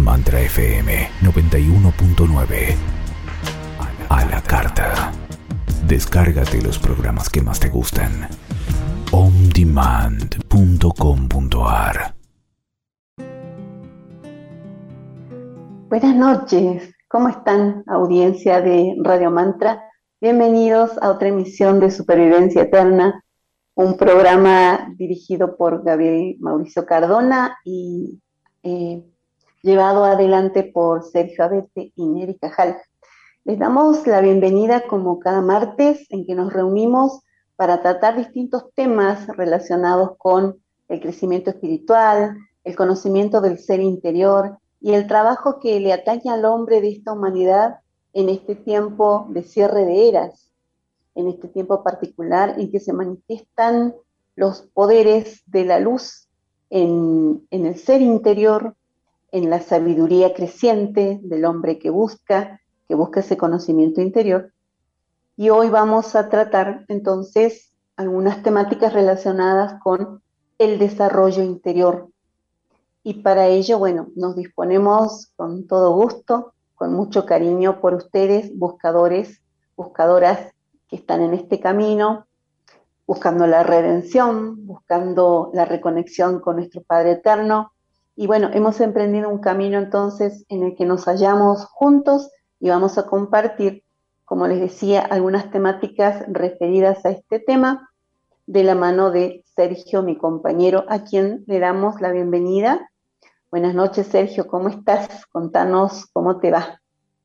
Mantra FM 91.9. A la carta. Descárgate los programas que más te gustan. ondemand.com.ar. Buenas noches, ¿cómo están, audiencia de Radio Mantra? Bienvenidos a otra emisión de Supervivencia Eterna, un programa dirigido por Gabriel Mauricio Cardona y llevado adelante por Sergio Abete y Neri Cajal. Les damos la bienvenida como cada martes en que nos reunimos para tratar distintos temas relacionados con el crecimiento espiritual, el conocimiento del ser interior y el trabajo que le atañe al hombre de esta humanidad en este tiempo de cierre de eras, en este tiempo particular en que se manifiestan los poderes de la luz en el ser interior, en la sabiduría creciente del hombre que busca ese conocimiento interior. Y hoy vamos a tratar entonces algunas temáticas relacionadas con el desarrollo interior. Y para ello, bueno, nos disponemos con todo gusto, con mucho cariño por ustedes, buscadores, buscadoras que están en este camino, buscando la redención, buscando la reconexión con nuestro Padre Eterno. Y bueno, hemos emprendido un camino entonces en el que nos hallamos juntos y vamos a compartir, como les decía, algunas temáticas referidas a este tema de la mano de Sergio, mi compañero, a quien le damos la bienvenida. Buenas noches, Sergio, ¿cómo estás? Contanos cómo te va.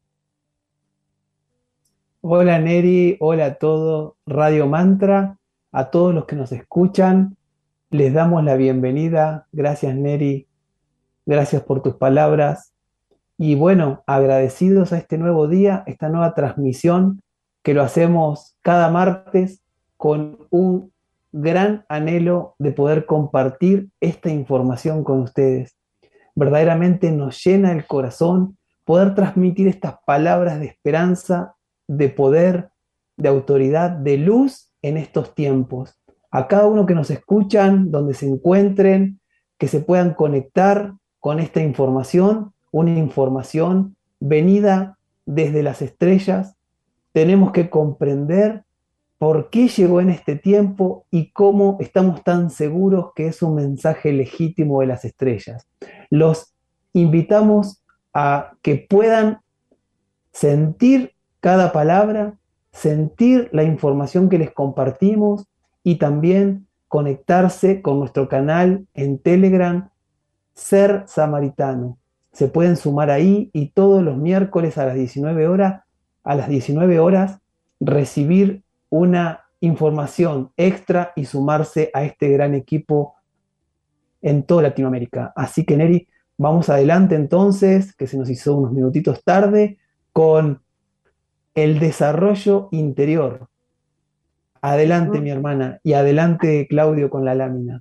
Hola Neri, hola a todo Radio Mantra, a todos los que nos escuchan, les damos la bienvenida. Gracias Neri, gracias por tus palabras. Y bueno, agradecidos a este nuevo día, esta nueva transmisión que lo hacemos cada martes con un gran anhelo de poder compartir esta información con ustedes. Verdaderamente nos llena el corazón poder transmitir estas palabras de esperanza, de poder, de autoridad, de luz en estos tiempos. A cada uno que nos escuchan, donde se encuentren, que se puedan conectar con esta información, una información venida desde las estrellas. Tenemos que comprender por qué llegó en este tiempo y cómo estamos tan seguros que es un mensaje legítimo de las estrellas. Los invitamos a que puedan sentir cada palabra, sentir la información que les compartimos y también conectarse con nuestro canal en Telegram, Ser Samaritano. Se pueden sumar ahí y todos los miércoles a las 19 horas, recibir una información extra y sumarse a este gran equipo en toda Latinoamérica. Así que Neri, vamos adelante entonces, que se nos hizo unos minutitos tarde, con el desarrollo interior. Adelante mi hermana y adelante Claudio con la lámina.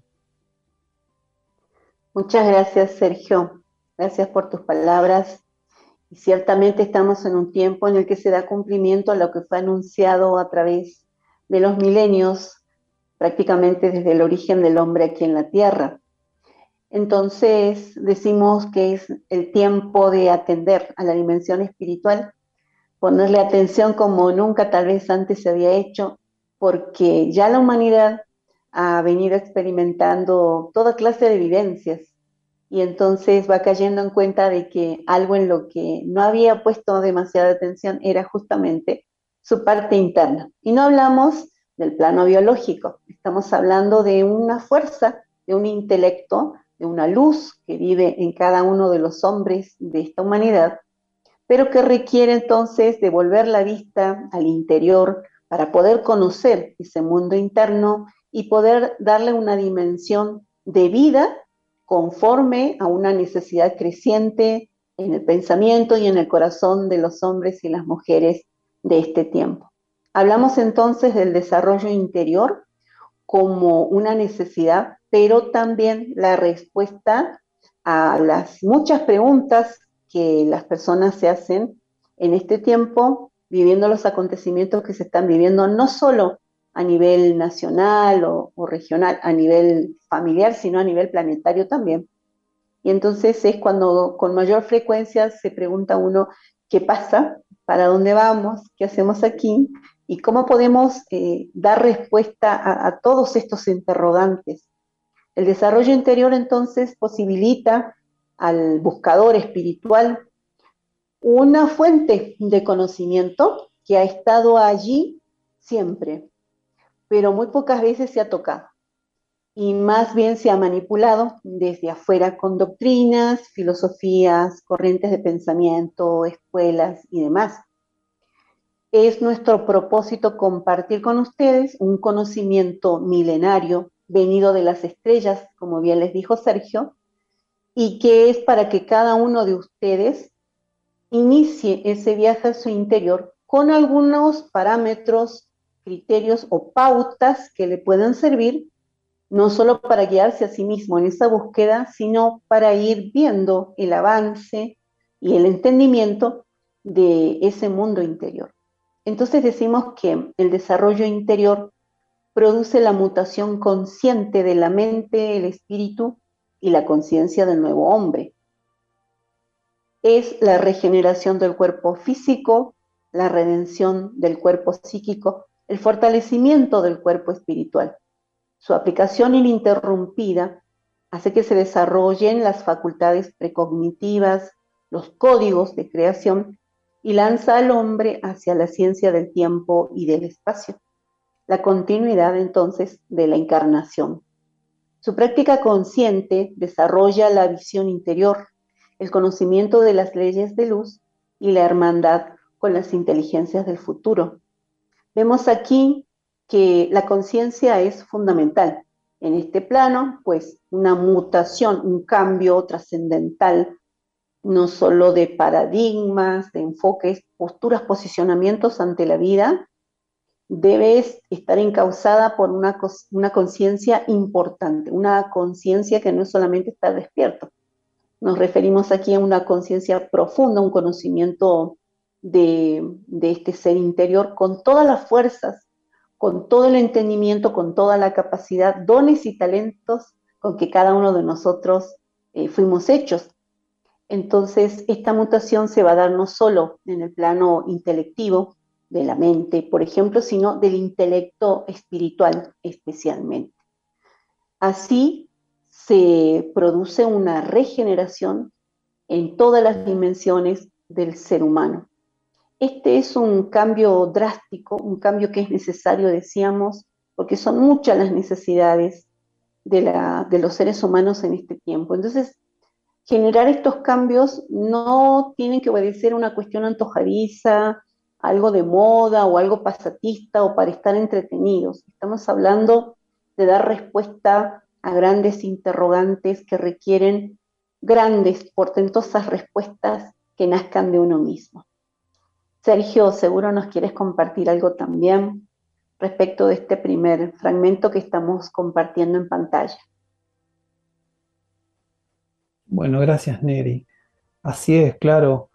Muchas gracias, Sergio. Gracias por tus palabras. Y ciertamente estamos en un tiempo en el que se da cumplimiento a lo que fue anunciado a través de los milenios, prácticamente desde el origen del hombre aquí en la Tierra. Entonces decimos que es el tiempo de atender a la dimensión espiritual, ponerle atención como nunca tal vez antes se había hecho, porque ya la humanidad ha venido experimentando toda clase de evidencias y entonces va cayendo en cuenta de que algo en lo que no había puesto demasiada atención era justamente su parte interna. Y no hablamos del plano biológico, estamos hablando de una fuerza, de un intelecto, de una luz que vive en cada uno de los hombres de esta humanidad, pero que requiere entonces de volver la vista al interior para poder conocer ese mundo interno y poder darle una dimensión de vida conforme a una necesidad creciente en el pensamiento y en el corazón de los hombres y las mujeres de este tiempo. Hablamos entonces del desarrollo interior como una necesidad, pero también la respuesta a las muchas preguntas que las personas se hacen en este tiempo, viviendo los acontecimientos que se están viviendo, no solo a nivel nacional o regional, a nivel familiar, sino a nivel planetario también. Y entonces es cuando con mayor frecuencia se pregunta uno qué pasa, para dónde vamos, qué hacemos aquí y cómo podemos dar respuesta a todos estos interrogantes. El desarrollo interior entonces posibilita al buscador espiritual una fuente de conocimiento que ha estado allí siempre, pero muy pocas veces se ha tocado y más bien se ha manipulado desde afuera con doctrinas, filosofías, corrientes de pensamiento, escuelas y demás. Es nuestro propósito compartir con ustedes un conocimiento milenario venido de las estrellas, como bien les dijo Sergio, y que es para que cada uno de ustedes inicie ese viaje a su interior con algunos parámetros, criterios o pautas que le puedan servir no solo para guiarse a sí mismo en esa búsqueda, sino para ir viendo el avance y el entendimiento de ese mundo interior. Entonces decimos que el desarrollo interior produce la mutación consciente de la mente, el espíritu y la conciencia del nuevo hombre. Es la regeneración del cuerpo físico, la redención del cuerpo psíquico, el fortalecimiento del cuerpo espiritual. Su aplicación ininterrumpida hace que se desarrollen las facultades precognitivas, los códigos de creación y lanza al hombre hacia la ciencia del tiempo y del espacio. La continuidad entonces de la encarnación. Su práctica consciente desarrolla la visión interior, el conocimiento de las leyes de luz y la hermandad con las inteligencias del futuro. Vemos aquí que la conciencia es fundamental. En este plano, pues una mutación, un cambio trascendental, no solo de paradigmas, de enfoques, posturas, posicionamientos ante la vida, debe estar encauzada por una conciencia importante, una conciencia que no es solamente estar despierto. Nos referimos aquí a una conciencia profunda, un conocimiento de este ser interior con todas las fuerzas, con todo el entendimiento, con toda la capacidad, dones y talentos con que cada uno de nosotros fuimos hechos. Entonces, esta mutación se va a dar no solo en el plano intelectivo de la mente, por ejemplo, sino del intelecto espiritual especialmente. Así se produce una regeneración en todas las dimensiones del ser humano. Este es un cambio drástico, un cambio que es necesario, decíamos, porque son muchas las necesidades de los seres humanos en este tiempo. Entonces, generar estos cambios no tienen que obedecer a una cuestión antojadiza, algo de moda o algo pasatista o para estar entretenidos. Estamos hablando de dar respuesta a grandes interrogantes que requieren grandes, portentosas respuestas que nazcan de uno mismo. Sergio, seguro nos quieres compartir algo también respecto de este primer fragmento que estamos compartiendo en pantalla. Bueno, gracias, Neri. Así es, claro.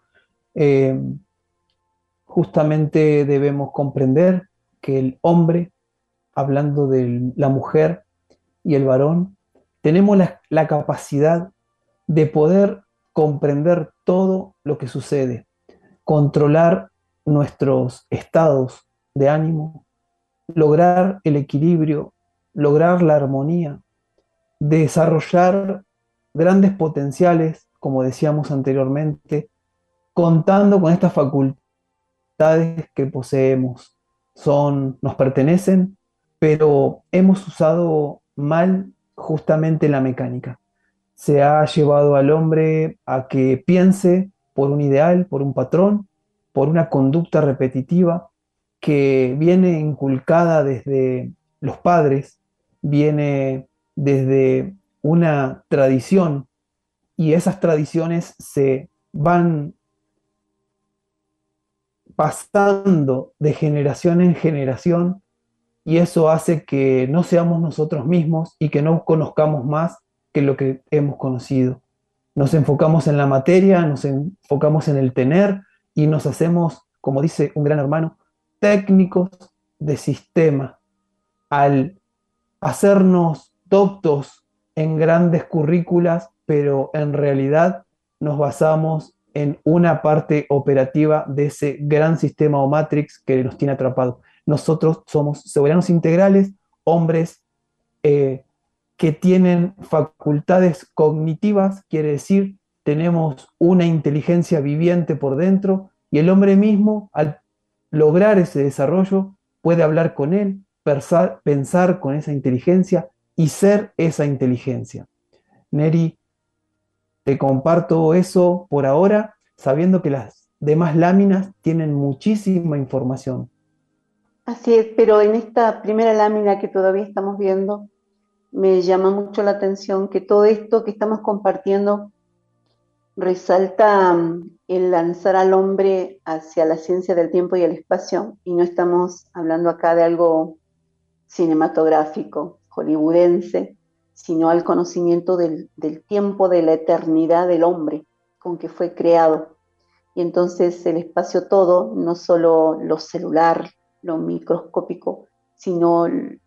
Justamente debemos comprender que el hombre, hablando de la mujer y el varón, tenemos la capacidad de poder comprender todo lo que sucede, controlar nuestros estados de ánimo, lograr el equilibrio, lograr la armonía, desarrollar grandes potenciales, como decíamos anteriormente, contando con estas facultades que poseemos. Nos pertenecen, pero hemos usado mal justamente la mecánica. Se ha llevado al hombre a que piense por un ideal, por un patrón, por una conducta repetitiva que viene inculcada desde los padres, viene desde una tradición, y esas tradiciones se van pasando de generación en generación, y eso hace que no seamos nosotros mismos y que no conozcamos más que lo que hemos conocido. Nos enfocamos en la materia, nos enfocamos en el tener y nos hacemos, como dice un gran hermano, técnicos de sistema. Al hacernos doctos en grandes currículas, pero en realidad nos basamos en una parte operativa de ese gran sistema o matrix que nos tiene atrapados. Nosotros somos soberanos integrales, hombres que tienen facultades cognitivas, quiere decir, tenemos una inteligencia viviente por dentro, y el hombre mismo, al lograr ese desarrollo, puede hablar con él, pensar con esa inteligencia y ser esa inteligencia. Neri, te comparto eso por ahora, sabiendo que las demás láminas tienen muchísima información. Así es, pero en esta primera lámina que todavía estamos viendo, me llama mucho la atención que todo esto que estamos compartiendo resalta el lanzar al hombre hacia la ciencia del tiempo y el espacio, y no estamos hablando acá de algo cinematográfico, hollywoodense, sino al conocimiento del tiempo, de la eternidad del hombre con que fue creado. Y entonces el espacio todo, no solo lo celular, lo microscópico, sino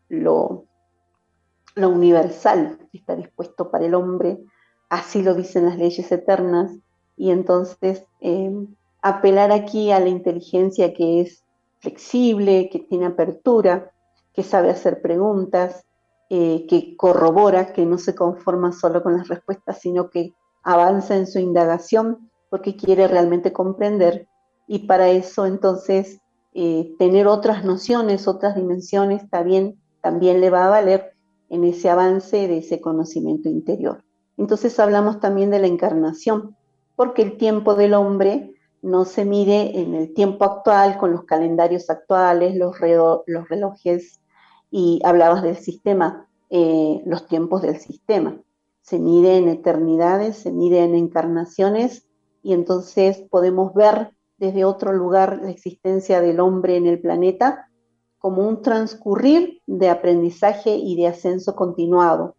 lo universal está dispuesto para el hombre, así lo dicen las leyes eternas, y entonces apelar aquí a la inteligencia que es flexible, que tiene apertura, que sabe hacer preguntas, que corrobora, que no se conforma solo con las respuestas, sino que avanza en su indagación porque quiere realmente comprender, y para eso entonces tener otras nociones, otras dimensiones, también le va a valer en ese avance de ese conocimiento interior. Entonces hablamos también de la encarnación, porque el tiempo del hombre no se mide en el tiempo actual, con los calendarios actuales, los relojes, y hablabas del sistema, los tiempos del sistema. Se mide en eternidades, se mide en encarnaciones, y entonces podemos ver desde otro lugar la existencia del hombre en el planeta como un transcurrir de aprendizaje y de ascenso continuado.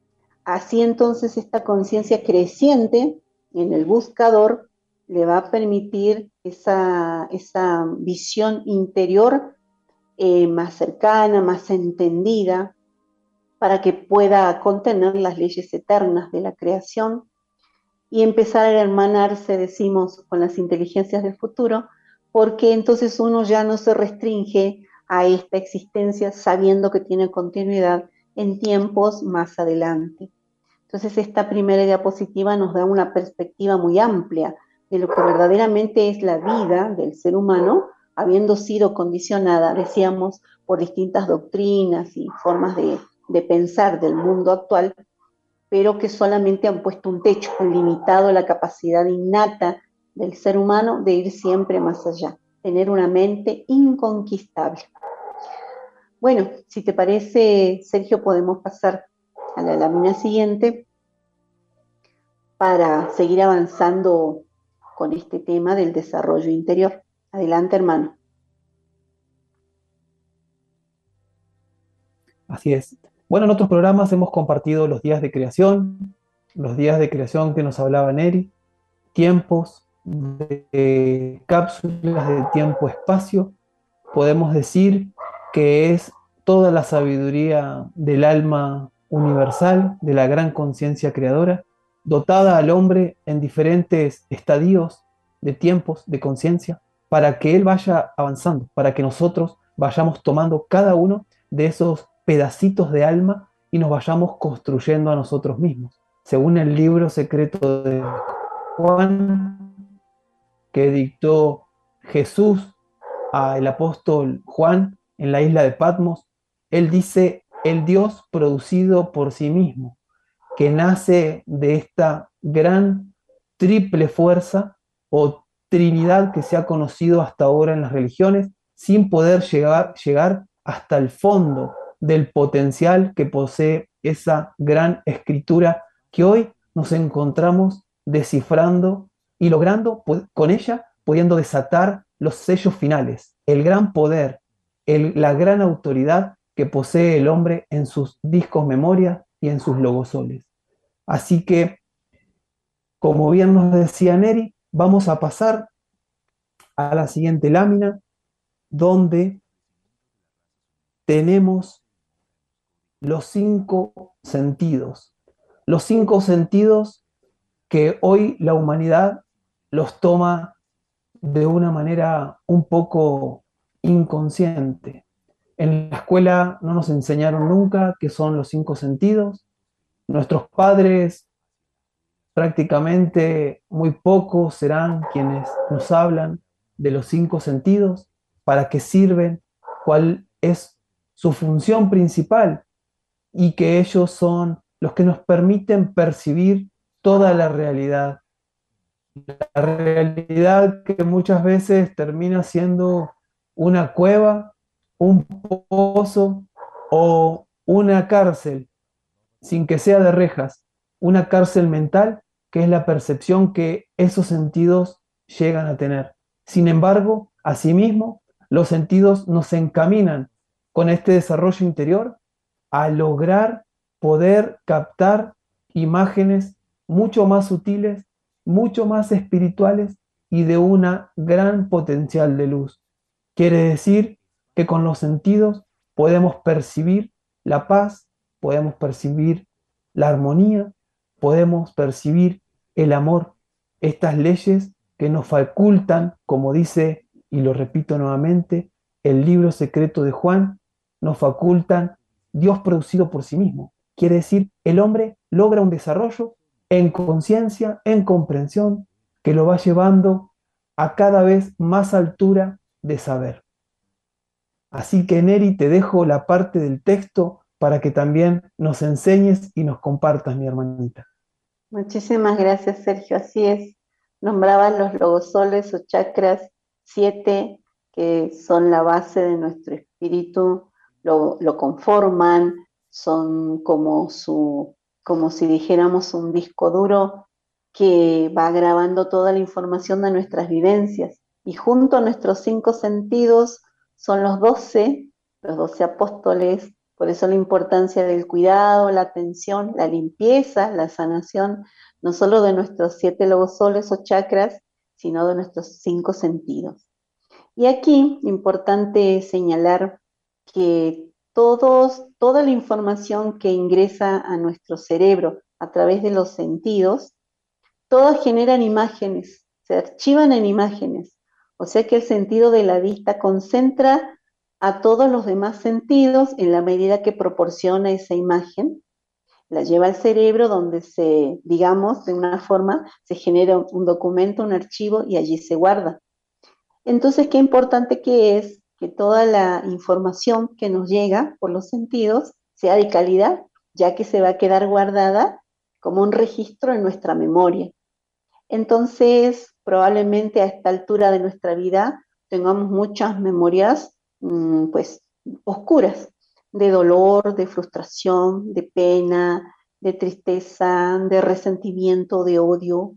Así entonces esta conciencia creciente en el buscador le va a permitir esa visión interior más cercana, más entendida, para que pueda contener las leyes eternas de la creación y empezar a hermanarse, decimos, con las inteligencias del futuro, porque entonces uno ya no se restringe a esta existencia sabiendo que tiene continuidad en tiempos más adelante. Entonces esta primera diapositiva nos da una perspectiva muy amplia de lo que verdaderamente es la vida del ser humano, habiendo sido condicionada, decíamos, por distintas doctrinas y formas de pensar del mundo actual, pero que solamente han puesto un techo, han limitado la capacidad innata del ser humano de ir siempre más allá, tener una mente inconquistable. Bueno, si te parece, Sergio, podemos pasar a la lámina siguiente para seguir avanzando con este tema del desarrollo interior. Adelante, hermano. Así es. Bueno, en otros programas hemos compartido los días de creación que nos hablaba Neri, tiempos de cápsulas de tiempo-espacio. Podemos decir que es toda la sabiduría del alma universal, de la gran conciencia creadora, dotada al hombre en diferentes estadios de tiempos de conciencia, para que él vaya avanzando, para que nosotros vayamos tomando cada uno de esos pedacitos de alma y nos vayamos construyendo a nosotros mismos. Según el libro secreto de Juan, que dictó Jesús al apóstol Juan en la isla de Patmos, él dice: el Dios producido por sí mismo, que nace de esta gran triple fuerza o trinidad que se ha conocido hasta ahora en las religiones, sin poder llegar hasta el fondo del potencial que posee esa gran escritura que hoy nos encontramos descifrando y logrando con ella, pudiendo desatar los sellos finales, el gran poder, la gran autoridad que posee el hombre en sus discos memoria y en sus logosoles. Así que, como bien nos decía Neri, vamos a pasar a la siguiente lámina, donde tenemos los 5 sentidos. Los 5 sentidos que hoy la humanidad los toma de una manera un poco inconsciente. En la escuela no nos enseñaron nunca qué son los cinco sentidos. Nuestros padres prácticamente muy pocos serán quienes nos hablan de los cinco sentidos, para qué sirven, cuál es su función principal, y que ellos son los que nos permiten percibir toda la realidad que muchas veces termina siendo una cueva, un pozo o una cárcel, sin que sea de rejas, una cárcel mental, que es la percepción que esos sentidos llegan a tener. Sin embargo, asimismo, los sentidos nos encaminan con este desarrollo interior a lograr poder captar imágenes mucho más sutiles, mucho más espirituales y de una gran potencial de luz. Quiere decir que con los sentidos podemos percibir la paz, podemos percibir la armonía, podemos percibir el amor, estas leyes que nos facultan, como dice, y lo repito nuevamente, el libro secreto de Juan, nos facultan Dios producido por sí mismo. Quiere decir, el hombre logra un desarrollo en conciencia, en comprensión, que lo va llevando a cada vez más altura de saber. Así que, Neri, te dejo la parte del texto para que también nos enseñes y nos compartas, mi hermanita. Muchísimas gracias, Sergio. Así es. Nombraban los logosoles o chakras 7, que son la base de nuestro espíritu, lo conforman, son como si dijéramos un disco duro que va grabando toda la información de nuestras vivencias. Y junto a nuestros 5 sentidos son los 12 apóstoles. Por eso la importancia del cuidado, la atención, la limpieza, la sanación, no solo de nuestros 7 logosoles o chakras, sino de nuestros 5 sentidos. Y aquí, importante señalar que toda la información que ingresa a nuestro cerebro a través de los sentidos, todas generan imágenes, se archivan en imágenes. O sea que el sentido de la vista concentra a todos los demás sentidos en la medida que proporciona esa imagen, la lleva al cerebro donde digamos, de una forma, se genera un documento, un archivo y allí se guarda. Entonces, qué importante que es que toda la información que nos llega por los sentidos sea de calidad, ya que se va a quedar guardada como un registro en nuestra memoria. Entonces, probablemente a esta altura de nuestra vida tengamos muchas memorias pues oscuras, de dolor, de frustración, de pena, de tristeza, de resentimiento, de odio,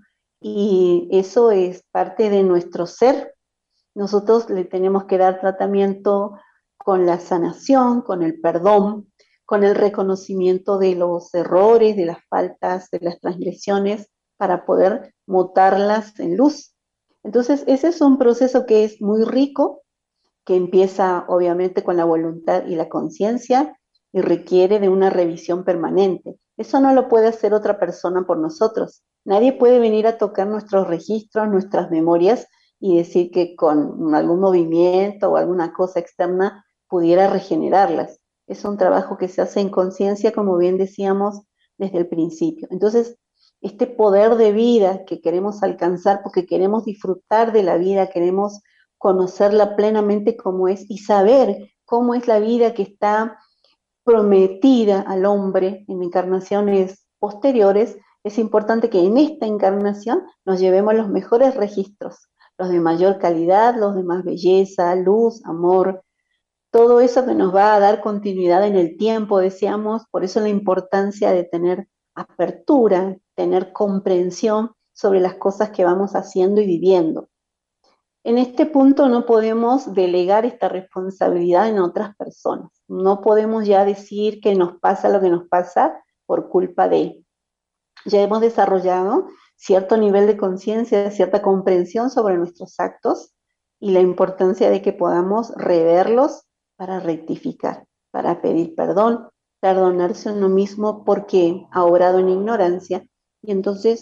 y eso es parte de nuestro ser. Nosotros le tenemos que dar tratamiento con la sanación, con el perdón, con el reconocimiento de los errores, de las faltas, de las transgresiones, para poder mutarlas en luz. Entonces, ese es un proceso que es muy rico, que empieza obviamente con la voluntad y la conciencia y requiere de una revisión permanente. Eso no lo puede hacer otra persona por nosotros. Nadie puede venir a tocar nuestros registros, nuestras memorias y decir que con algún movimiento o alguna cosa externa pudiera regenerarlas. Es un trabajo que se hace en conciencia, como bien decíamos desde el principio. Entonces, este poder de vida que queremos alcanzar porque queremos disfrutar de la vida, queremos conocerla plenamente como es y saber cómo es la vida que está prometida al hombre en encarnaciones posteriores, es importante que en esta encarnación nos llevemos los mejores registros, los de mayor calidad, los de más belleza, luz, amor, todo eso que nos va a dar continuidad en el tiempo, deseamos. Por eso la importancia de tener apertura, tener comprensión sobre las cosas que vamos haciendo y viviendo. En este punto no podemos delegar esta responsabilidad en otras personas. No podemos ya decir que nos pasa lo que nos pasa por culpa de. Ya hemos desarrollado cierto nivel de conciencia, cierta comprensión sobre nuestros actos y la importancia de que podamos reverlos para rectificar, para pedir perdón, perdonarse a uno mismo porque ha obrado en ignorancia y entonces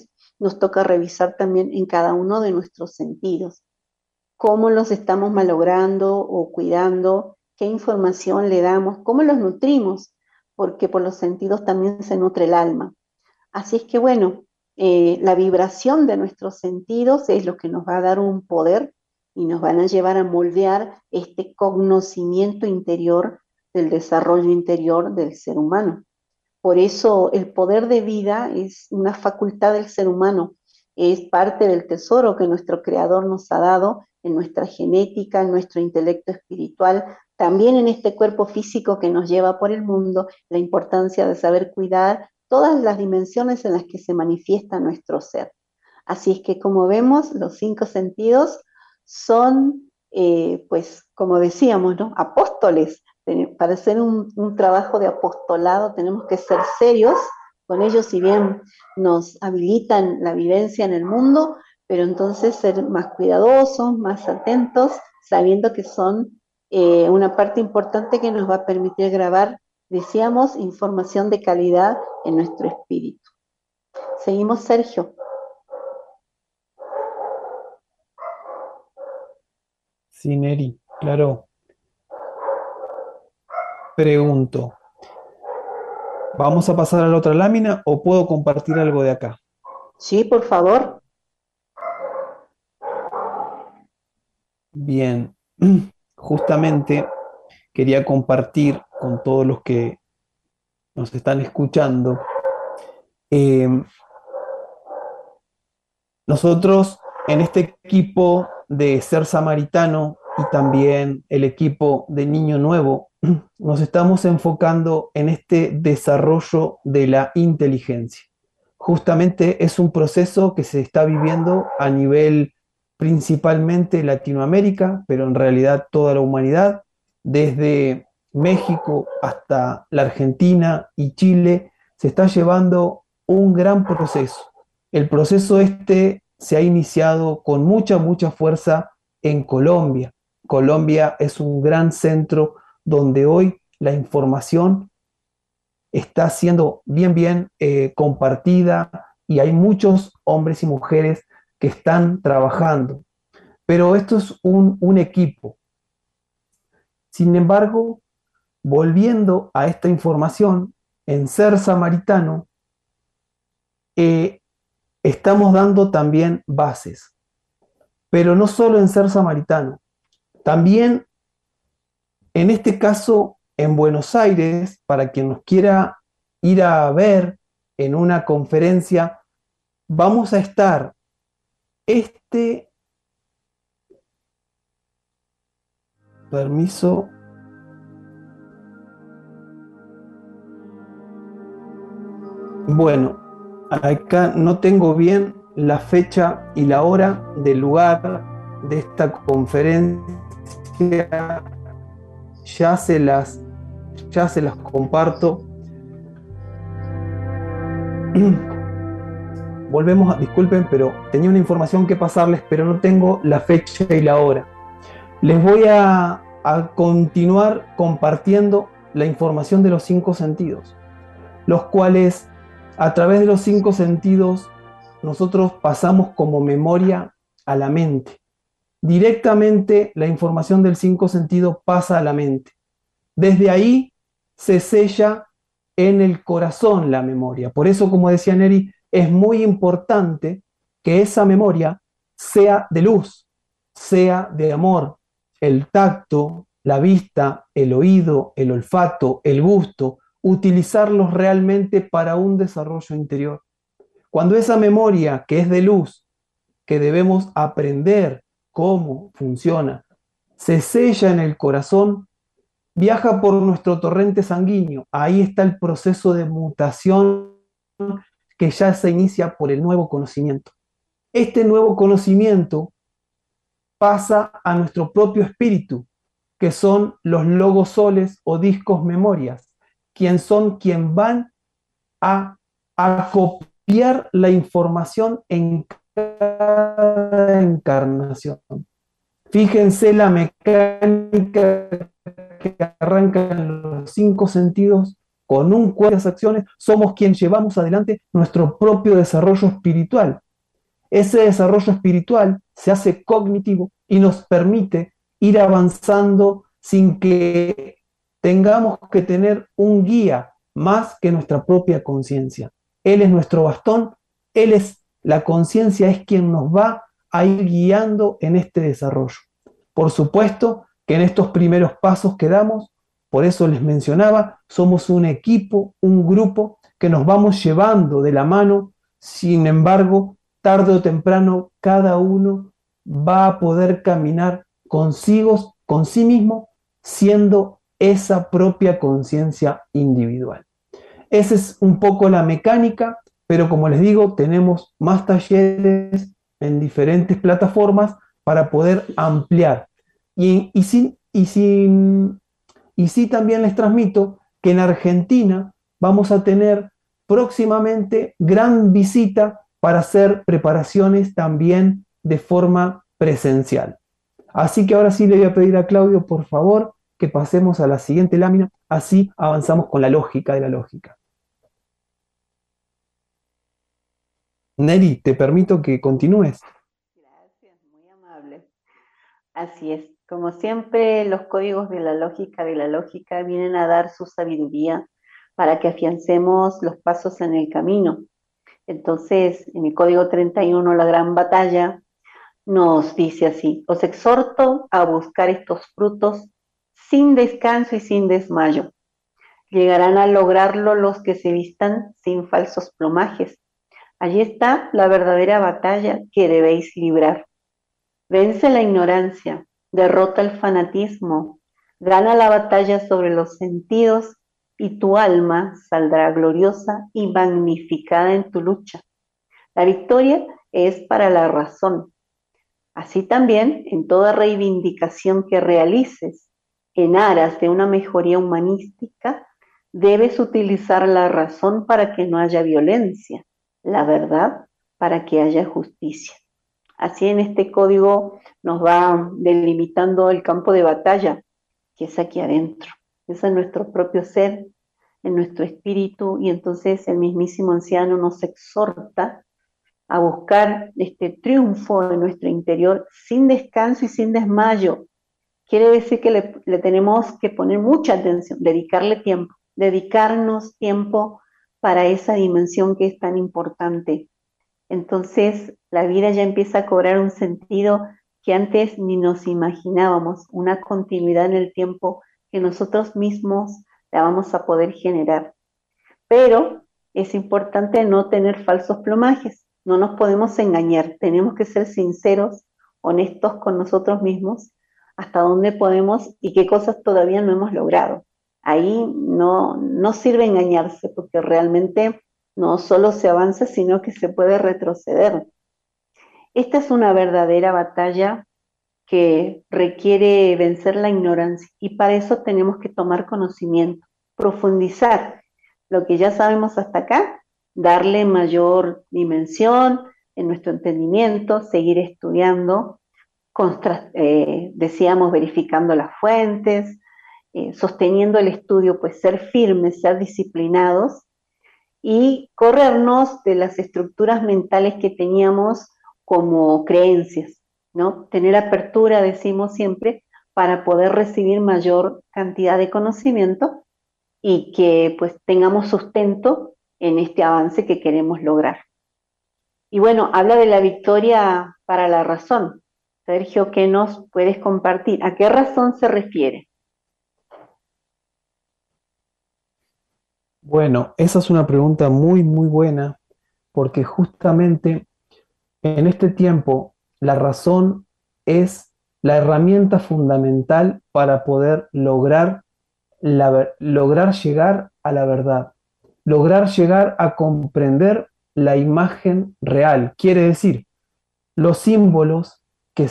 nos toca revisar también en cada uno de nuestros sentidos, cómo los estamos malogrando o cuidando, qué información le damos, cómo los nutrimos, porque por los sentidos también se nutre el alma. Así es que bueno, la vibración de nuestros sentidos es lo que nos va a dar un poder y nos van a llevar a moldear este conocimiento interior del desarrollo interior del ser humano. Por eso el poder de vida es una facultad del ser humano, es parte del tesoro que nuestro Creador nos ha dado en nuestra genética, en nuestro intelecto espiritual, también en este cuerpo físico que nos lleva por el mundo, la importancia de saber cuidar todas las dimensiones en las que se manifiesta nuestro ser. Así es que como vemos, los 5 sentidos son, pues como decíamos, ¿no? Apóstoles. Para hacer un trabajo de apostolado tenemos que ser serios con ellos, si bien nos habilitan la vivencia en el mundo, pero entonces ser más cuidadosos, más atentos, sabiendo que son una parte importante que nos va a permitir grabar, decíamos, información de calidad en nuestro espíritu. Seguimos, Sergio. Sí, Neri, claro. Pregunto, ¿vamos a pasar a la otra lámina o puedo compartir algo de acá? Sí, por favor. Bien, justamente quería compartir con todos los que nos están escuchando. Nosotros en este equipo de Ser Samaritano y también el equipo de Niño Nuevo, nos estamos enfocando en este desarrollo de la inteligencia. Justamente es un proceso que se está viviendo a nivel principalmente Latinoamérica, pero en realidad toda la humanidad, desde México hasta la Argentina y Chile, se está llevando un gran proceso. El proceso este se ha iniciado con mucha fuerza en Colombia. Colombia es un gran centro donde hoy la información está siendo bien compartida y hay muchos hombres y mujeres que están trabajando. Pero esto es un equipo. Sin embargo, volviendo a esta información, en Ser Samaritano, estamos dando también bases, pero no solo en Ser Samaritano, también en este caso en Buenos Aires, para quien nos quiera ir a ver en una conferencia, vamos a estar permiso. Bueno, acá no tengo bien la fecha y la hora del lugar de esta conferencia. Ya se las comparto. Disculpen, pero tenía una información que pasarles, pero no tengo la fecha y la hora. Les voy a continuar compartiendo la información de los 5 sentidos, los cuales a través de los 5 sentidos nosotros pasamos como memoria a la mente. Directamente la información del 5 sentidos pasa a la mente. Desde ahí se sella en el corazón la memoria. Por eso, como decía Neri, es muy importante que esa memoria sea de luz, sea de amor. El tacto, la vista, el oído, el olfato, el gusto, utilizarlos realmente para un desarrollo interior. Cuando esa memoria que es de luz, que debemos aprender cómo funciona, se sella en el corazón, viaja por nuestro torrente sanguíneo. Ahí está el proceso de mutación que ya se inicia por el nuevo conocimiento. Este nuevo conocimiento pasa a nuestro propio espíritu, que son los logosoles o discos memorias, quien van a copiar la información en cada encarnación. Fíjense la mecánica que arranca en los 5 sentidos con un cuerpo de acciones. Somos quien llevamos adelante nuestro propio desarrollo espiritual. ese desarrollo espiritual se hace cognitivo y nos permite ir avanzando sin que tengamos que tener un guía más que nuestra propia conciencia. Él es nuestro bastón, la conciencia es quien nos va a ir guiando en este desarrollo. Por supuesto que en estos primeros pasos que damos, por eso les mencionaba, somos un equipo, un grupo que nos vamos llevando de la mano. Sin embargo, tarde o temprano, cada uno va a poder caminar consigo, con sí mismo, siendo esa propia conciencia individual. Esa es un poco la mecánica, pero como les digo, tenemos más talleres en diferentes plataformas para poder ampliar. Y sí también les transmito que en Argentina vamos a tener próximamente gran visita para hacer preparaciones también de forma presencial. Así que ahora sí le voy a pedir a Claudio, por favor, que pasemos a la siguiente lámina, así avanzamos con la lógica de la lógica. Neri, te permito que continúes. Gracias, muy amable. Así es, como siempre, los códigos de la lógica vienen a dar su sabiduría para que afiancemos los pasos en el camino. Entonces, en el código 31, la gran batalla, nos dice así: os exhorto a buscar estos frutos sin descanso y sin desmayo. Llegarán a lograrlo los que se vistan sin falsos plumajes. Allí está la verdadera batalla que debéis librar. Vence la ignorancia, derrota el fanatismo, gana la batalla sobre los sentidos y tu alma saldrá gloriosa y magnificada en tu lucha. La victoria es para la razón. Así también, en toda reivindicación que realices en aras de una mejoría humanística, debes utilizar la razón para que no haya violencia, la verdad para que haya justicia. Así en este código nos va delimitando el campo de batalla, que es aquí adentro, es en nuestro propio ser, en nuestro espíritu, y entonces el mismísimo anciano nos exhorta a buscar este triunfo en nuestro interior sin descanso y sin desmayo. Quiere decir que le tenemos que poner mucha atención, dedicarnos tiempo para esa dimensión que es tan importante. Entonces la vida ya empieza a cobrar un sentido que antes ni nos imaginábamos, una continuidad en el tiempo que nosotros mismos la vamos a poder generar. Pero es importante no tener falsos plumajes, no nos podemos engañar, tenemos que ser sinceros, honestos con nosotros mismos, hasta dónde podemos y qué cosas todavía no hemos logrado. Ahí no sirve engañarse, porque realmente no solo se avanza, sino que se puede retroceder. Esta es una verdadera batalla que requiere vencer la ignorancia, y para eso tenemos que tomar conocimiento, profundizar lo que ya sabemos hasta acá, darle mayor dimensión en nuestro entendimiento, seguir estudiando, decíamos, verificando las fuentes, sosteniendo el estudio, pues ser firmes, ser disciplinados y corrernos de las estructuras mentales que teníamos como creencias, ¿no? Tener apertura, decimos siempre, para poder recibir mayor cantidad de conocimiento y que pues tengamos sustento en este avance que queremos lograr. Y bueno, habla de la victoria para la razón. Sergio, ¿qué nos puedes compartir? ¿A qué razón se refiere? Bueno, esa es una pregunta muy, muy buena, porque justamente en este tiempo la razón es la herramienta fundamental para poder lograr llegar a la verdad, lograr llegar a comprender la imagen real. Quiere decir, los símbolos que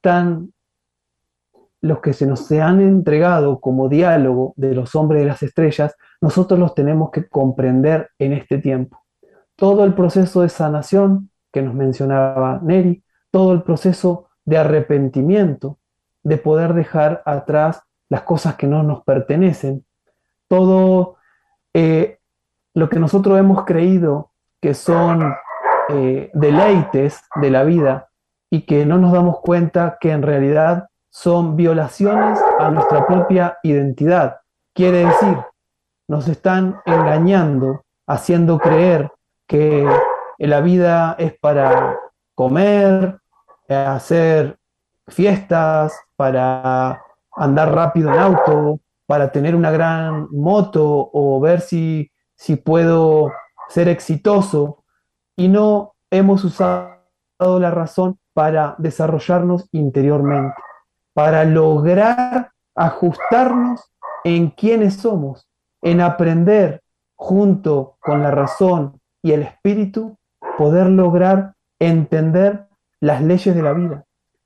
los que se nos han entregado como diálogo de los hombres de las estrellas, nosotros los tenemos que comprender en este tiempo. Todo el proceso de sanación que nos mencionaba Neri, todo el proceso de arrepentimiento, de poder dejar atrás las cosas que no nos pertenecen, todo lo que nosotros hemos creído que son deleites de la vida y que no nos damos cuenta que en realidad son violaciones a nuestra propia identidad. Quiere decir, nos están engañando, haciendo creer que la vida es para comer, hacer fiestas, para andar rápido en auto, para tener una gran moto o ver si puedo ser exitoso, y no hemos usado la razón para desarrollarnos interiormente, para lograr ajustarnos en quiénes somos, en aprender junto con la razón y el espíritu, poder lograr entender las leyes de la vida,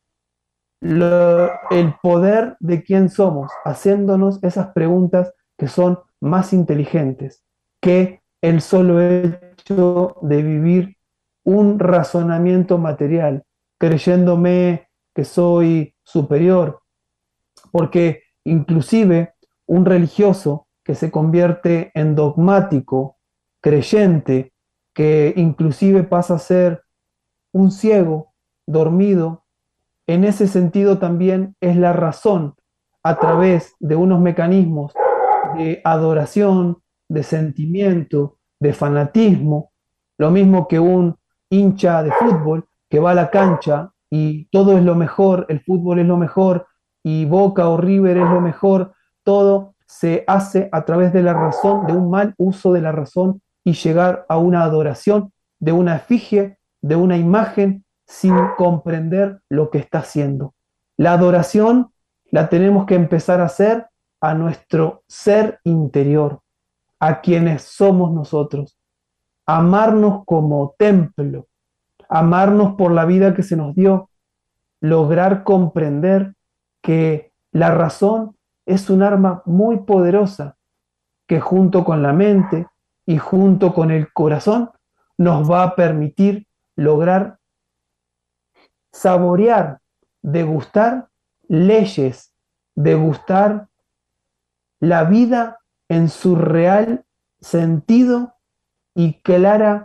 el poder de quién somos, haciéndonos esas preguntas que son más inteligentes que el solo hecho de vivir un razonamiento material, creyéndome que soy superior, porque inclusive un religioso que se convierte en dogmático, creyente, que inclusive pasa a ser un ciego, dormido, en ese sentido también es la razón a través de unos mecanismos de adoración, de sentimiento, de fanatismo, lo mismo que un hincha de fútbol que va a la cancha y todo es lo mejor, el fútbol es lo mejor y Boca o River es lo mejor, todo se hace a través de la razón, de un mal uso de la razón y llegar a una adoración de una efigie, de una imagen sin comprender lo que está haciendo. La adoración la tenemos que empezar a hacer a nuestro ser interior, a quienes somos nosotros, amarnos como templo, amarnos por la vida que se nos dio, lograr comprender que la razón es un arma muy poderosa que junto con la mente y junto con el corazón nos va a permitir lograr saborear, degustar leyes, degustar la vida en su real sentido y clara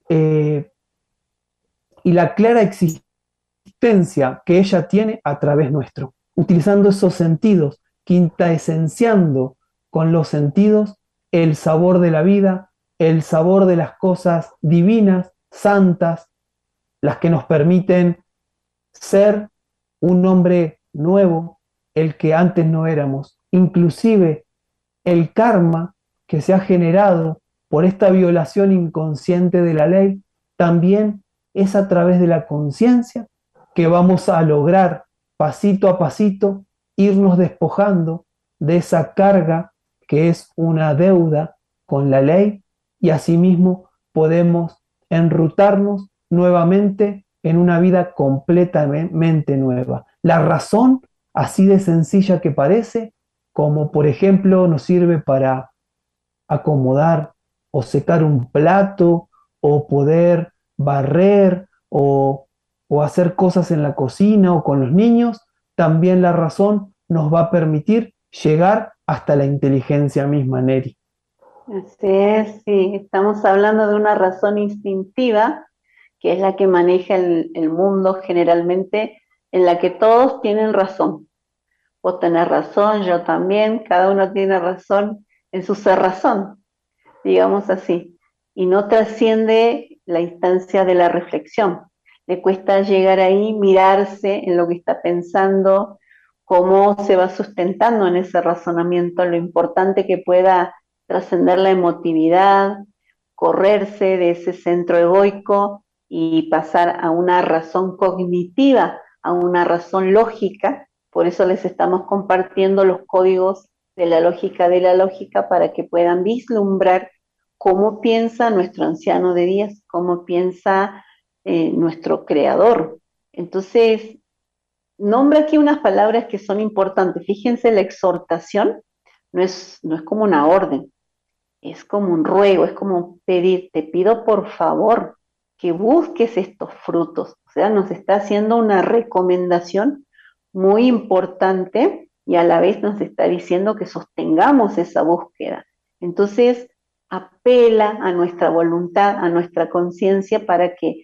y la clara existencia que ella tiene a través nuestro, utilizando esos sentidos, quintaesenciando con los sentidos el sabor de la vida, el sabor de las cosas divinas, santas, las que nos permiten ser un hombre nuevo, el que antes no éramos, inclusive el karma que se ha generado por esta violación inconsciente de la ley, también es a través de la conciencia que vamos a lograr pasito a pasito irnos despojando de esa carga que es una deuda con la ley y asimismo podemos enrutarnos nuevamente en una vida completamente nueva. La razón, así de sencilla que parece, como por ejemplo nos sirve para acomodar o secar un plato o poder barrer o hacer cosas en la cocina o con los niños, también la razón nos va a permitir llegar hasta la inteligencia misma, Neri. Así es, sí, estamos hablando de una razón instintiva, que es la que maneja el mundo generalmente, en la que todos tienen razón. Vos tenés razón, yo también, cada uno tiene razón en su ser razón, digamos así, y no trasciende la instancia de la reflexión. Le cuesta llegar ahí, mirarse en lo que está pensando, cómo se va sustentando en ese razonamiento, lo importante que pueda trascender la emotividad, correrse de ese centro egoico y pasar a una razón cognitiva, a una razón lógica. Por eso les estamos compartiendo los códigos de la lógica para que puedan vislumbrar cómo piensa nuestro anciano de días, cómo piensa nuestro creador. Entonces, nombra aquí unas palabras que son importantes. Fíjense, la exhortación no es como una orden, es como un ruego, es como pedir, te pido por favor que busques estos frutos. O sea, nos está haciendo una recomendación muy importante y a la vez nos está diciendo que sostengamos esa búsqueda. Entonces, apela a nuestra voluntad, a nuestra conciencia para que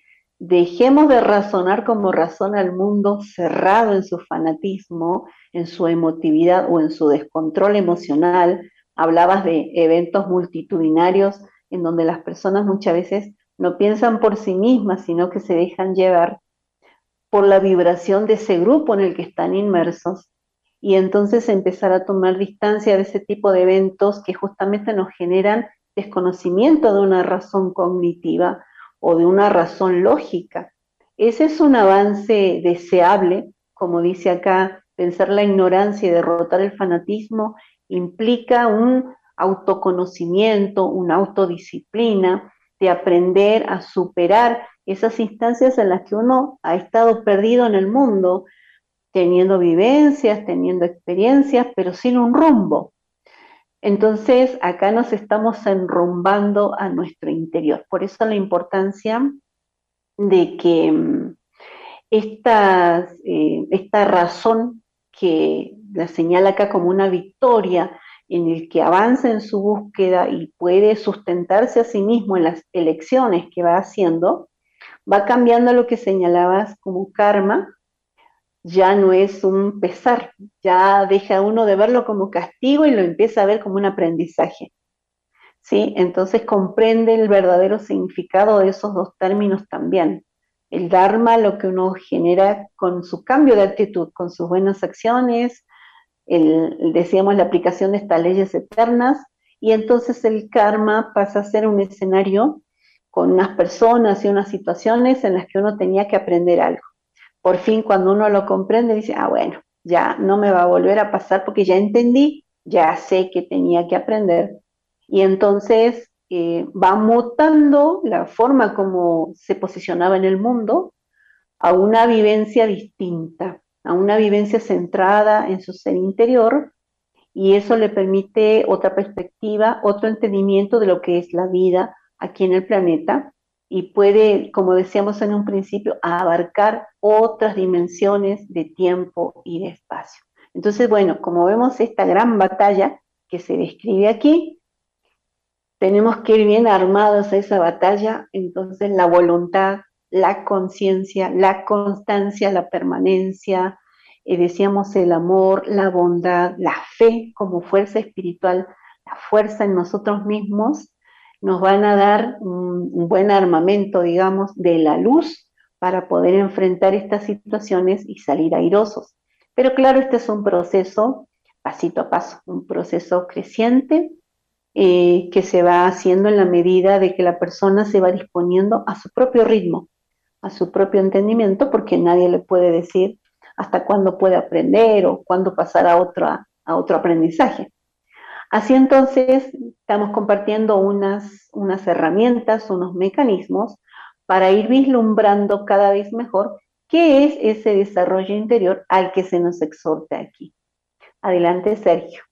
dejemos de razonar como razona el mundo cerrado en su fanatismo, en su emotividad o en su descontrol emocional. Hablabas de eventos multitudinarios en donde las personas muchas veces no piensan por sí mismas, sino que se dejan llevar por la vibración de ese grupo en el que están inmersos, y entonces empezar a tomar distancia de ese tipo de eventos que justamente nos generan desconocimiento de una razón cognitiva o de una razón lógica. Ese es un avance deseable, como dice acá, vencer la ignorancia y derrotar el fanatismo implica un autoconocimiento, una autodisciplina, de aprender a superar esas instancias en las que uno ha estado perdido en el mundo, teniendo vivencias, teniendo experiencias, pero sin un rumbo. Entonces, acá nos estamos enrumbando a nuestro interior. Por eso la importancia de que esta razón que la señala acá como una victoria, en el que avanza en su búsqueda y puede sustentarse a sí mismo en las elecciones que va haciendo, va cambiando lo que señalabas como karma. Ya no es un pesar, ya deja uno de verlo como castigo y lo empieza a ver como un aprendizaje, ¿sí? Entonces comprende el verdadero significado de esos dos términos también. El Dharma, lo que uno genera con su cambio de actitud, con sus buenas acciones, decíamos la aplicación de estas leyes eternas, y entonces el karma pasa a ser un escenario con unas personas y unas situaciones en las que uno tenía que aprender algo. Por fin, cuando uno lo comprende, dice, bueno, ya no me va a volver a pasar porque ya entendí, ya sé que tenía que aprender. Y entonces va mutando la forma como se posicionaba en el mundo a una vivencia distinta, a una vivencia centrada en su ser interior, y eso le permite otra perspectiva, otro entendimiento de lo que es la vida aquí en el planeta, y puede, como decíamos en un principio, abarcar otras dimensiones de tiempo y de espacio. Entonces, bueno, como vemos esta gran batalla que se describe aquí, tenemos que ir bien armados a esa batalla. Entonces la voluntad, la conciencia, la constancia, la permanencia, decíamos el amor, la bondad, la fe como fuerza espiritual, la fuerza en nosotros mismos, nos van a dar un buen armamento, digamos, de la luz para poder enfrentar estas situaciones y salir airosos. Pero claro, este es un proceso pasito a paso, un proceso creciente, que se va haciendo en la medida de que la persona se va disponiendo a su propio ritmo, a su propio entendimiento, porque nadie le puede decir hasta cuándo puede aprender o cuándo pasar a otro aprendizaje. Así entonces estamos compartiendo unas herramientas, unos mecanismos para ir vislumbrando cada vez mejor qué es ese desarrollo interior al que se nos exhorta aquí. Adelante, Sergio.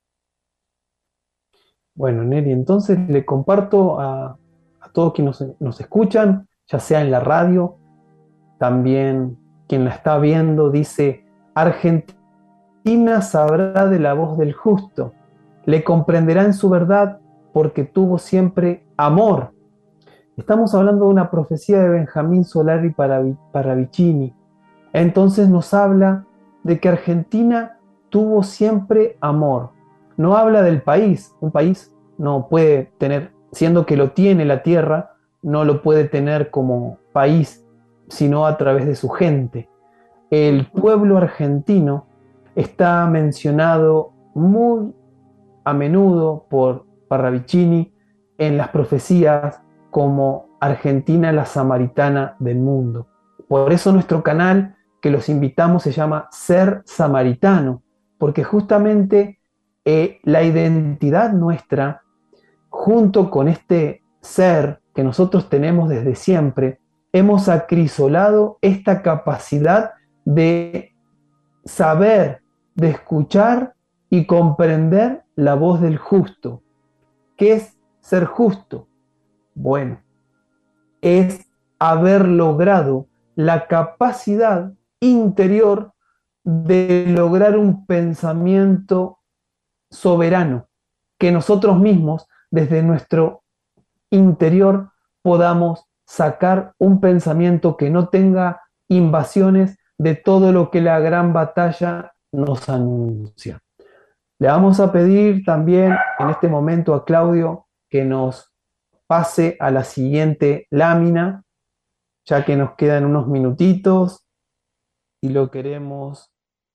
Bueno, Neri, entonces le comparto a todos quienes nos escuchan, ya sea en la radio, también quien la está viendo, dice: Argentina sabrá de la voz del justo, le comprenderá en su verdad porque tuvo siempre amor. Estamos hablando de una profecía de Benjamín Solari Paravicini. Entonces nos habla de que Argentina tuvo siempre amor. No habla del país. Un país no puede tener, siendo que lo tiene la tierra, no lo puede tener como país, sino a través de su gente. El pueblo argentino está mencionado muy a menudo por Parravicini en las profecías como Argentina la samaritana del mundo. Por eso nuestro canal, que los invitamos, se llama Ser Samaritano, porque justamente la identidad nuestra, junto con este ser que nosotros tenemos desde siempre, hemos acrisolado esta capacidad de saber, de escuchar y comprender la voz del justo. ¿Qué es ser justo? Bueno, es haber logrado la capacidad interior de lograr un pensamiento soberano, que nosotros mismos, desde nuestro interior, podamos sacar un pensamiento que no tenga invasiones de todo lo que la gran batalla nos anuncia. Le vamos a pedir también en este momento a Claudio que nos pase a la siguiente lámina, ya que nos quedan unos minutitos y lo queremos.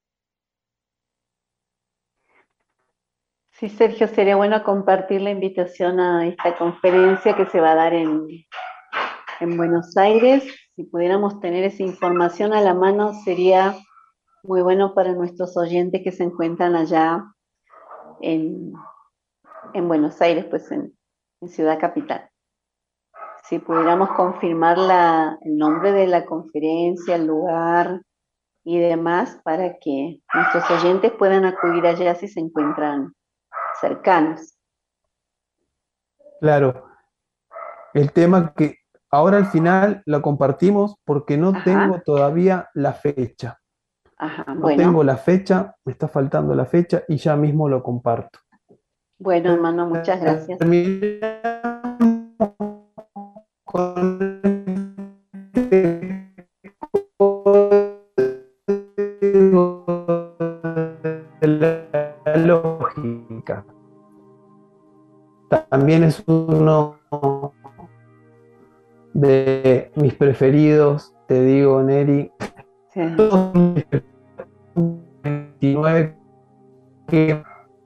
Sí, Sergio, sería bueno compartir la invitación a esta conferencia que se va a dar en Buenos Aires. Si pudiéramos tener esa información a la mano, sería muy bueno para nuestros oyentes que se encuentran allá en, en Buenos Aires, pues en Ciudad Capital. Si pudiéramos confirmar el nombre de la conferencia, el lugar y demás, para que nuestros oyentes puedan acudir allá si se encuentran cercanos. Claro, el tema que ahora al final lo compartimos porque no tengo Ajá, todavía la fecha. ajá, No tengo bueno, la fecha, me está faltando la fecha y ya mismo lo comparto. bueno, hermano, muchas gracias. Terminamos con este código de la lógica. También es uno de mis preferidos, te digo, Neri. Sí. Todos mis 29 que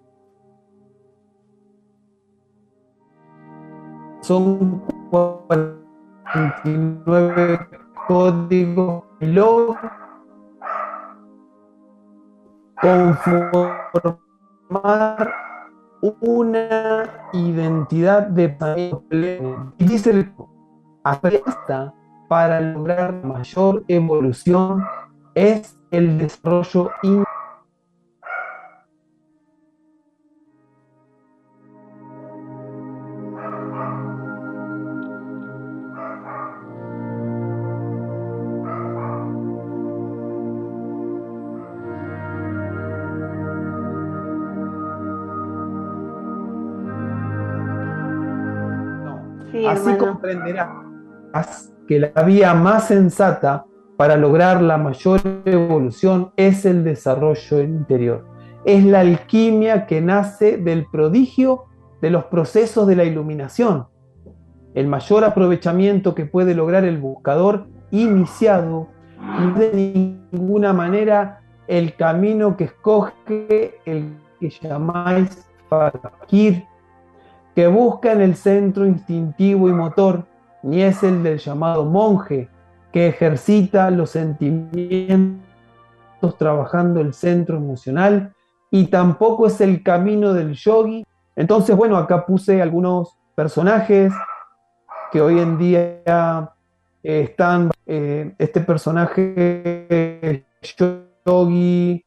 son 49 códigos y luego conformar una identidad de pensamiento pleno. Y dice el hasta para lograr mayor evolución es el desarrollo Sí, así hermano. comprenderás que la vía más sensata para lograr la mayor evolución es el desarrollo interior. Es la alquimia que nace del prodigio de los procesos de la iluminación. El mayor aprovechamiento que puede lograr el buscador iniciado no es de ninguna manera el camino que escoge el que llamáis fakir, que busca en el centro instintivo y motor, ni es el del llamado monje, que ejercita los sentimientos trabajando el centro emocional, y tampoco es el camino del yogi. Entonces, bueno, acá puse algunos personajes que hoy en día están, este personaje yogi,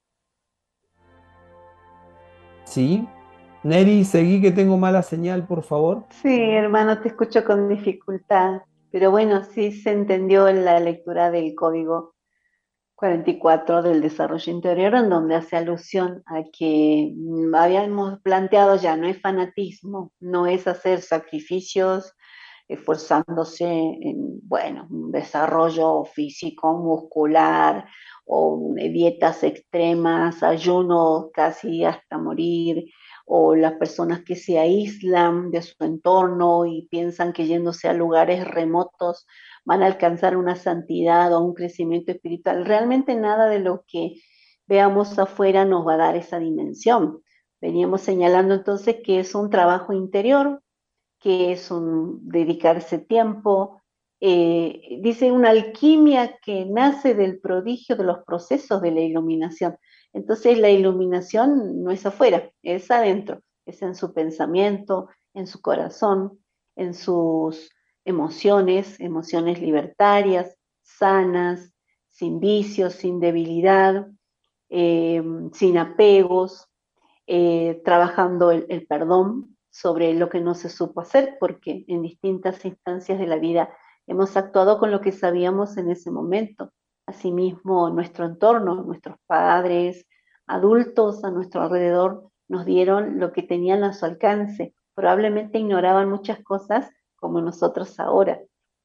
¿sí? Neri, seguí que tengo mala señal, por favor. Sí, hermano, te escucho con dificultad, pero bueno, sí se entendió la lectura del código 44 del desarrollo interior, en donde hace alusión a que habíamos planteado ya, no es fanatismo, no es hacer sacrificios esforzándose en, bueno, un desarrollo físico, muscular, o dietas extremas, ayuno casi hasta morir, o las personas que se aíslan de su entorno y piensan que yéndose a lugares remotos van a alcanzar una santidad o un crecimiento espiritual. Realmente nada de lo que veamos afuera nos va a dar esa dimensión. Veníamos señalando entonces que es un trabajo interior, que es un dedicarse tiempo. Dice una alquimia que nace del prodigio de los procesos de la iluminación. Entonces la iluminación no es afuera, es adentro, es en su pensamiento, en su corazón, en sus emociones, emociones libertarias, sanas, sin vicios, sin debilidad, sin apegos, trabajando el perdón sobre lo que no se supo hacer, porque en distintas instancias de la vida hemos actuado con lo que sabíamos en ese momento. Asimismo, nuestro entorno, nuestros padres, adultos a nuestro alrededor, nos dieron lo que tenían a su alcance. Probablemente ignoraban muchas cosas como nosotros ahora.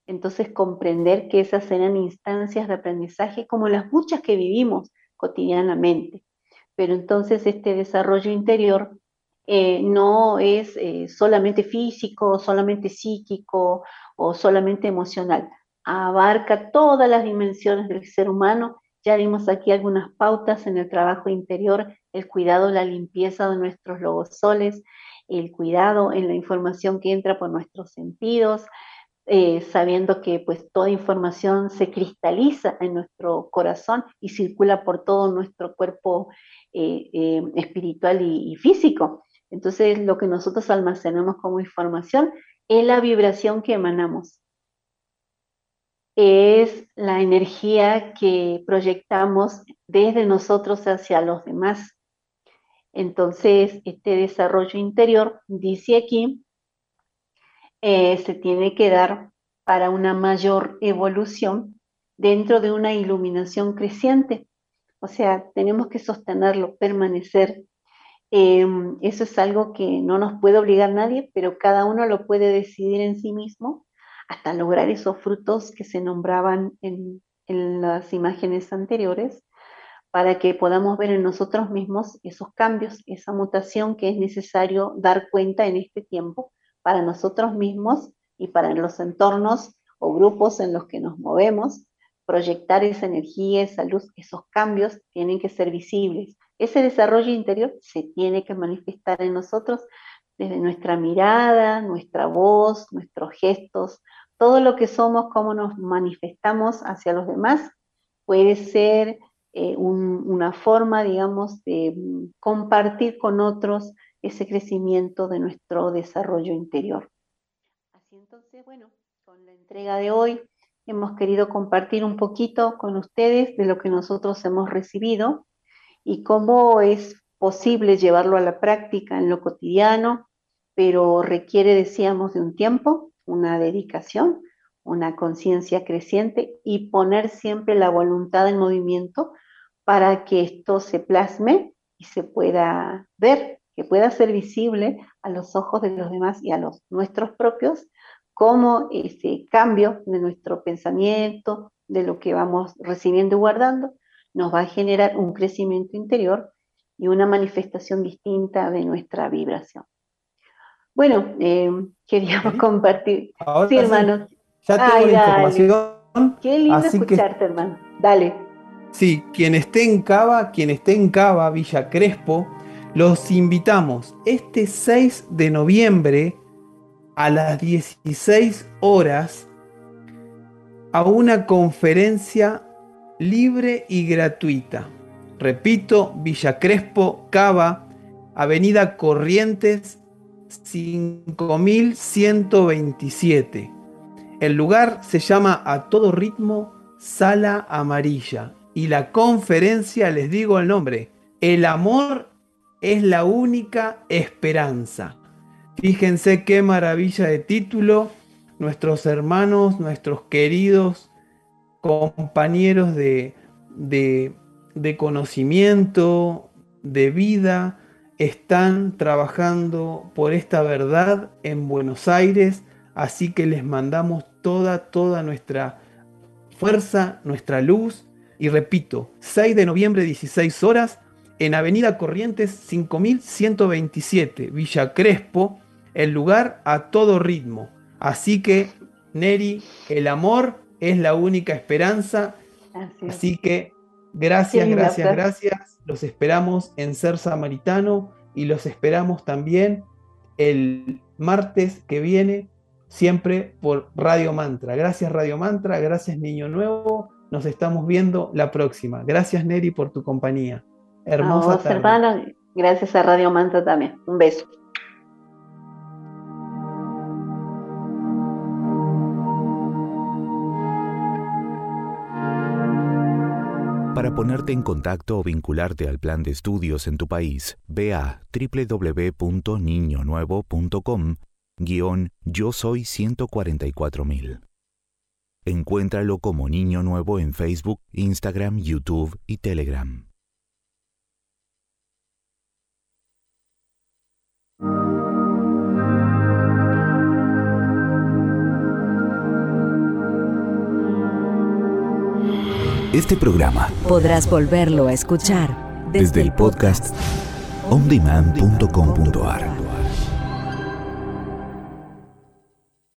Entonces, comprender que esas eran instancias de aprendizaje como las muchas que vivimos cotidianamente. Pero entonces este desarrollo interior no es solamente físico, solamente psíquico o solamente emocional. Abarca todas las dimensiones del ser humano. Ya vimos aquí algunas pautas en el trabajo interior, el cuidado, la limpieza de nuestros logosoles, el cuidado en la información que entra por nuestros sentidos, sabiendo que pues toda información se cristaliza en nuestro corazón y circula por todo nuestro cuerpo espiritual y físico. Entonces lo que nosotros almacenamos como información es la vibración que emanamos, es la energía que proyectamos desde nosotros hacia los demás. Entonces, este desarrollo interior, dice aquí, se tiene que dar para una mayor evolución dentro de una iluminación creciente. O sea, tenemos que sostenerlo, permanecer. Eso es algo que no nos puede obligar nadie, pero cada uno lo puede decidir en sí mismo hasta lograr esos frutos que se nombraban en las imágenes anteriores, para que podamos ver en nosotros mismos esos cambios, esa mutación que es necesario dar cuenta en este tiempo para nosotros mismos y para los entornos o grupos en los que nos movemos. Proyectar esa energía, esa luz, esos cambios tienen que ser visibles. Ese desarrollo interior se tiene que manifestar en nosotros desde nuestra mirada, nuestra voz, nuestros gestos, todo lo que somos, cómo nos manifestamos hacia los demás, puede ser una forma, digamos, de compartir con otros ese crecimiento de nuestro desarrollo interior. Así entonces, bueno, con la entrega de hoy hemos querido compartir un poquito con ustedes de lo que nosotros hemos recibido y cómo es posible llevarlo a la práctica en lo cotidiano, pero requiere, decíamos, de un tiempo, una dedicación, una conciencia creciente y poner siempre la voluntad en movimiento para que esto se plasme y se pueda ver, que pueda ser visible a los ojos de los demás y a los nuestros propios, como ese cambio de nuestro pensamiento, de lo que vamos recibiendo y guardando, nos va a generar un crecimiento interior y una manifestación distinta de nuestra vibración. Bueno, queríamos compartir. Sí, Ahora sí, hermano. ya tengo Ay, la dale. información, Qué lindo así que escucharte, hermano. Dale. sí, quien esté en Cava, Villa Crespo, los invitamos este 6 de noviembre a las 16 horas a una conferencia libre y gratuita. Repito, Villa Crespo, Cava, Avenida Corrientes 5127. El lugar se llama A Todo Ritmo Sala Amarilla. Y la conferencia, les digo el nombre, El amor es la única esperanza. Fíjense qué maravilla de título. Nuestros hermanos, nuestros queridos compañeros de, de conocimiento, de vida, están trabajando por esta verdad en Buenos Aires, así que les mandamos toda nuestra fuerza, nuestra luz, y repito, 6 de noviembre, 16 horas, en Avenida Corrientes 5127, Villa Crespo, el lugar A Todo Ritmo. Así que, Neri, el amor es la única esperanza. Así es. Así que Qué gracias, linda gracias, frase. gracias. Los esperamos en Ser Samaritano y los esperamos también el martes que viene, siempre por Radio Mantra. Gracias Radio Mantra, gracias Niño Nuevo. Nos estamos viendo la próxima. Gracias Neri por tu compañía. A Hermosa vos, tarde. hermano. Gracias a Radio Manta también. Un beso. Para ponerte en contacto o vincularte al plan de estudios en tu país, ve a www.niñonuevo.com/yo soy 144.000. Encuéntralo como Niño Nuevo en Facebook, Instagram, YouTube y Telegram. Este programa podrás volverlo a escuchar desde el podcast ondemand.com.ar.